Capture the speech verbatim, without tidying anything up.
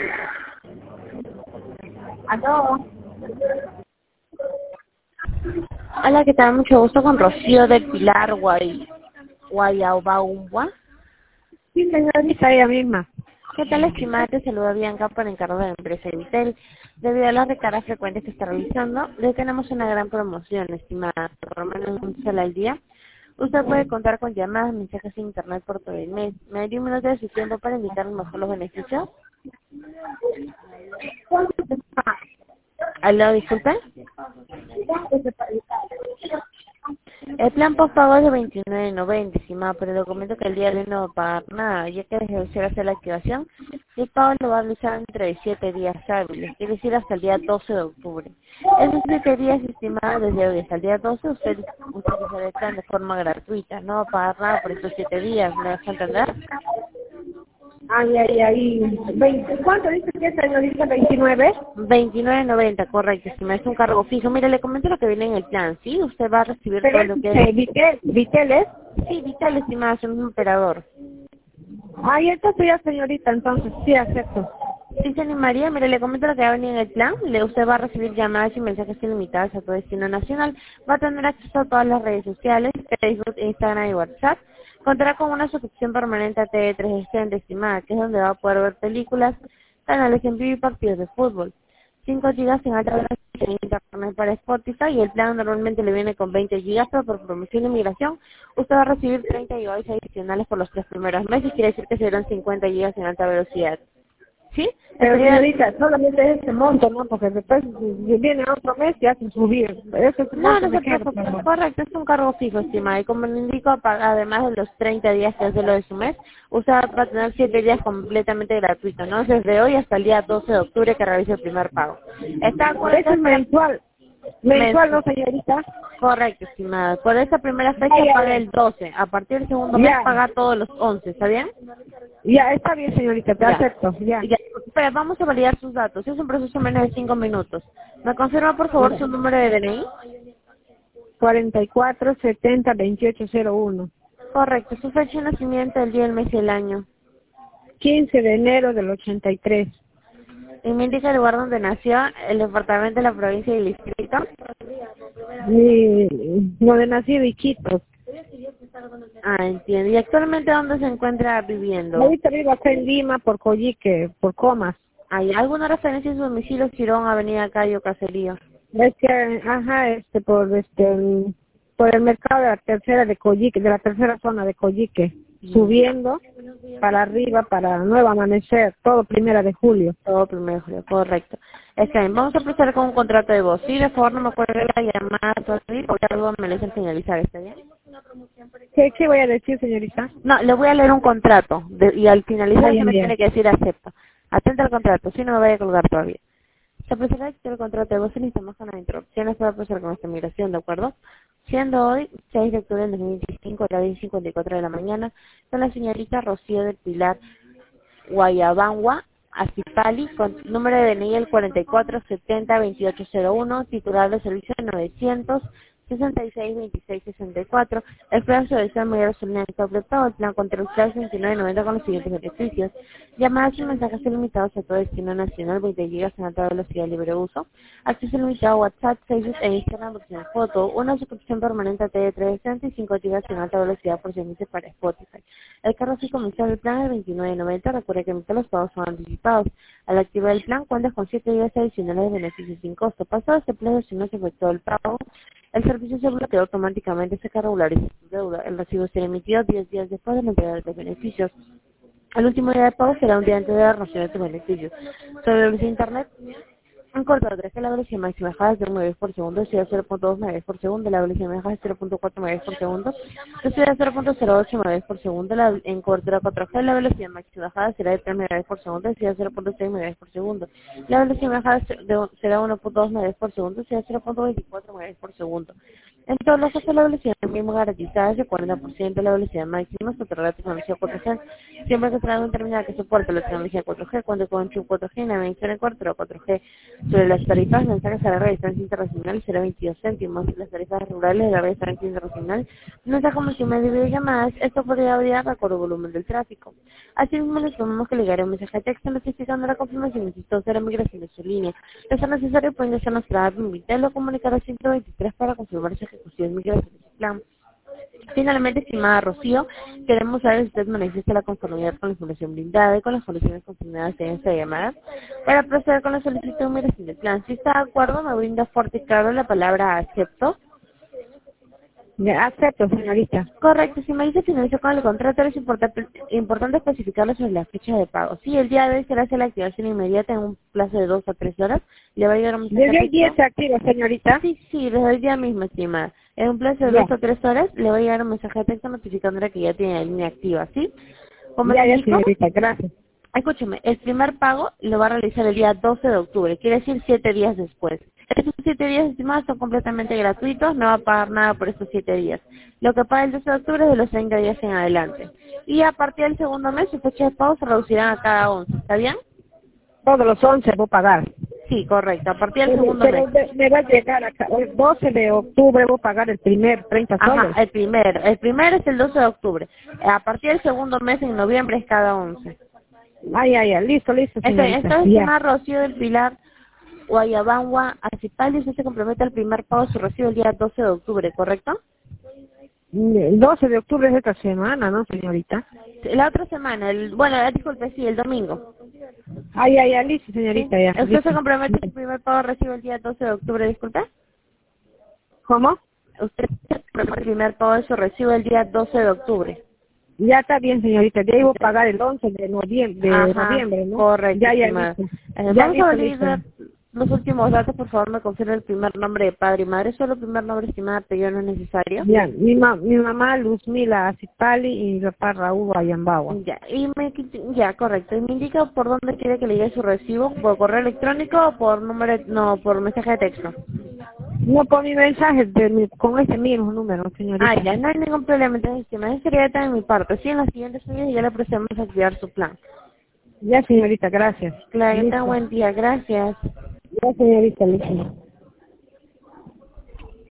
Aló. Hola, ¿qué tal? Mucho gusto con Rocío del Pilar Guay, Guayabaumba. Sí, señorita, ella misma. ¿Qué tal, estimada? Te saluda Bianca por encargo de la empresa Vitel. Debido a las recargas frecuentes que está realizando, le tenemos una gran promoción, estimada, por lo menos un solo al día. Usted puede contar con llamadas, mensajes en internet por todo el mes. ¿Me daría un minuto de su tiempo para indicarle mejor los beneficios? ¿Cuánto se paga? ¿Aló, disculpe? ¿Cuánto se paga? El plan postpago es de veintinueve noventa, estimado, pero le comento que el día de hoy no va a pagar nada, ya que desde que se hacer la activación, el pago lo va a realizar entre siete días hábiles, quiere decir hasta el día doce de octubre. Esos siete días, estimado, desde hoy hasta el día doce, usted utilizará el plan de forma gratuita, no va a pagar nada por estos siete días, ¿me deja entender? Ay, ay, ay. veinte. ¿Cuánto dice que es, señorita? ¿veintinueve? veintinueve noventa, correcto, estimado, es un cargo fijo. Mire, le comento lo que viene en el plan, ¿sí? Usted va a recibir Pero todo es lo que es... eh, Vitel, Vitel es. Sí, Vital, estimado, es un operador. Ay, entonces ya, señorita, entonces sí acepto. Sí, se animaría. Mire, le comento lo que va a venir en el plan. Le, usted va a recibir llamadas y mensajes ilimitados a todo destino nacional. Va a tener acceso a todas las redes sociales, Facebook, Instagram y WhatsApp. Contará con una suscripción permanente a T V tres sesenta, estimada, que es donde va a poder ver películas, canales en vivo y partidos de fútbol. cinco gigas en alta velocidad en internet para Spotify, y el plan normalmente le viene con veinte gigas, pero por promoción de migración usted va a recibir treinta gigas adicionales por los tres primeros meses, quiere decir que serán cincuenta gigas en alta velocidad. ¿Sí? Pero, Estaría... señorita, solamente es ese monto, ¿no? Porque después si viene otro mes y hacen subir. Ese es el No, monto no me se queda, preocupe, mi amor. correcto, es un cargo fijo, estimada, y como le indico, pa- además de los treinta días que es de lo de su mes, usted va a tener siete días completamente gratuitos, ¿no? Desde hoy hasta el día doce de octubre que realice el primer pago. ¿Está de acuerdo Eso es entonces para mensual. Mensual, mes? ¿no, señorita? Correcto, estimada. Por esa primera Ya, fecha ya, paga ya. el doce, a partir del segundo mes Ya, paga todos los once, ¿está bien? ya, está bien, señorita, te Ya. acepto, ya. Ya. Espera, vamos a validar sus datos. Es un proceso menos de cinco minutos. ¿Me confirma, por favor, su número de D N I? cuarenta y cuatro, setenta, veintiocho, cero uno. Correcto. Su fecha de nacimiento, el día, el mes y el año. quince de enero del ochenta y tres. Y me indica el lugar donde nació, el departamento, la provincia y el distrito. Mi, donde nací de Iquitos. Ah, entiendo. ¿Y actualmente dónde se encuentra viviendo? Ahorita vivo acá en Lima por Coyique, por Comas. ¿Hay alguna referencia en su domicilio? Girón, Avenida Cayo, Caserío. Es que, ajá, este, por este, por el mercado de la tercera de Coyique, de la tercera zona de Coyique, subiendo para arriba, para Nuevo Amanecer, todo primera de julio. Todo primero de julio, correcto. Está bien, vamos a proceder con un contrato de voz. Sí, de favor, no me acuerdo de la llamada, todavía, porque algo me lo dicen finalizar, ¿está bien? ¿Qué, qué voy a decir, señorita? No, le voy a leer un contrato de- y al finalizar Ay, se me ay, ay. tiene que decir acepto. Atenta al contrato, si no me vaya a colgar todavía. Se procederá a dictar el contrato de voz y necesitamos con las interrupciones para proceder con esta migración, ¿de acuerdo? Siendo hoy seis de octubre del dos mil veinticinco, a las diez y cincuenta y cuatro de la mañana, con la señorita Rocío del Pilar Guayabangua, Acipali, con número de D N I el cuarenta y cuatro setenta veintiocho cero uno, titular de servicio novecientos sesenta y seis veintiséis sesenta y cuatro. El plan de servicio de mayor gasolina está completado. El plan contra ustedes veintinueve noventa con los siguientes beneficios: llamadas y mensajes ilimitados a todo destino nacional, veinte gigas en alta velocidad libre uso, acceso ilimitado a WhatsApp, Facebook e Instagram, opción foto, una suscripción permanente a T V tres sesenta y cinco gigas en alta velocidad por servicio para Spotify. El cargo sí comenzó el plan de veintinueve noventa. Recuerde que todos los pagos son anticipados. Al activar el plan, cuenta con siete días adicionales de beneficios sin costo. Pasado este plazo, si no se efectuó el pago, el servicio se bloquea automáticamente, se regulariza su deuda. El recibo será emitido diez días después de la entrega de los beneficios. El último día de pago será un día antes de la renovación de tus beneficios. Sobre el internet, un cortador de la velocidad máxima bajada es de un megabits por segundo, velocidad cero punto dos megabits por segundo, la velocidad bajada es cero punto cuatro megabits por segundo, velocidad cero punto cero ocho megabits por segundo, la, en cobertura cuatro G la velocidad máxima bajada será de tres megabits por segundo, velocidad cero punto seis megabits por segundo, la velocidad bajada de- será uno punto dos megabits por segundo, velocidad cero punto veinticuatro megabits por segundo. En todos los casos, la velocidad mínima garantizada es de cuarenta por ciento de la velocidad máxima sobre la tecnología cuatro G, siempre que sea un terminal que soporte la tecnología cuatro G, cuando con chip cuatro G, navegación en cuatro o cuatro G. Sobre las tarifas, mensajes a larga distancia internacional será veintidós céntimos, las tarifas rurales de larga distancia internacional, mensajes multimedia y videollamadas, esto podría variar de acuerdo al volumen del tráfico. Asimismo, les informamos que le llegará un mensaje de texto notificando la confirmación exitosa de la migración de su línea. De ser necesario, puede ingresar a nuestra app Invitel o comunicar al ciento veintitrés para confirmar su ejecución de migración de su plan. Finalmente, estimada Rocío, queremos saber si usted manifiesta la conformidad con la información brindada y con las condiciones confirmadas en esta llamada para proceder con la solicitud de migración del plan. Si está de acuerdo, me brinda fuerte y claro la palabra acepto. Ya, acepto, señorita. Correcto, si me dice finalizó con el contrato, es importante, importante especificarlo sobre la fecha de pago. Sí, el día de hoy será hacer la activación inmediata en un plazo de dos a tres horas. Le va a llegar un mensaje. ¿Desde el día se activa, señorita? Sí, sí, desde el día mismo, estimada. En un plazo de Ya. dos o tres horas le va a llegar un mensaje de texto notificándole que ya tiene la línea activa, ¿sí? Como Ya, le ya, indico, señorita, gracias. escúcheme, el primer pago lo va a realizar el día doce de octubre, quiere decir siete días después. Estos siete días, estimados, son completamente gratuitos, no va a pagar nada por estos siete días. Lo que paga el doce de octubre es de los treinta días en adelante. Y a partir del segundo mes, sus fechas de pago se reducirán a cada once, ¿está bien? Todos los once voy a pagar. Sí, correcto, a partir del Pero, segundo pero mes. de- me va a llegar acá. El doce de octubre voy a pagar el primer treinta soles. Ajá, el primero. El primero es el doce de octubre. A partir del segundo mes, en noviembre, es cada once. Ay, ay, ay, listo, listo, Este, señorita. entonces, Ya. estimada Rocío del Pilar, Guayabangua, Acipali, usted se compromete al primer pago de su recibo el día doce de octubre, ¿correcto? El doce de octubre es esta semana, ¿no, señorita? La otra semana, el, bueno, disculpe, sí, el domingo. Ay, ay, ay, listo, ¿Sí? señorita, ya. ¿Usted Listo. se compromete a su primer pago de recibo el día doce de octubre, disculpe? ¿Cómo? Usted se compromete al primer pago de su recibo el día doce de octubre. Ya está bien, señorita. Ya iba a pagar el once de noviembre, de Ajá, noviembre, ¿no? correcto, Ya, ya, estimada. listo. Eh, Ya, vamos a listo, listo. validar los últimos datos, por favor, me confirma el primer nombre de padre y madre, solo el primer nombre, estimada, apellido no es necesario. Ya, mi, ma mi mamá Luzmila Acipali y mi papá Raúl Ayambagua. Ya, y me, ya, correcto. Y me indica por dónde quiere que le llegue su recibo, por correo electrónico o por número, no, por mensaje de texto. No por mi mensaje de mi, con ese mismo número, señorita. Ah, ya, no hay ningún problema. Entonces, si me sería de mi parte. Sí, en las siguientes días ya le procedemos a activar su plan. Ya, señorita, gracias. Claro, que tenga Listo. buen día. Gracias. Ya, señorita, listo.